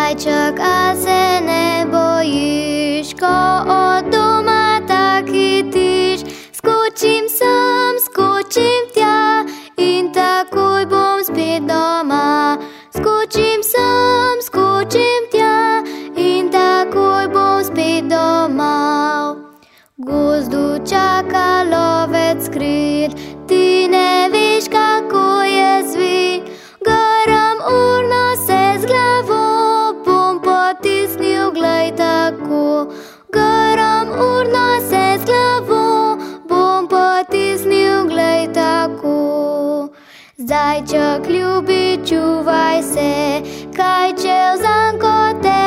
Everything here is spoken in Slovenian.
Zajček a se nebojíš, ko od doma taky tyž. Skočím sam, skočím ťa, in takuj bom zpět doma. Skočím sam, skočím ťa, in takuj bom zpět doma. Guzdu čaká lovec skryt, ty nevíš, kako je zvyk. Garam urno se z hlavou, bom potisnil, glej tako. Garam urno se z hlavou, bom potisnil, glej tako. Zajček ljubi, čuvaj se, kaj čel zanko te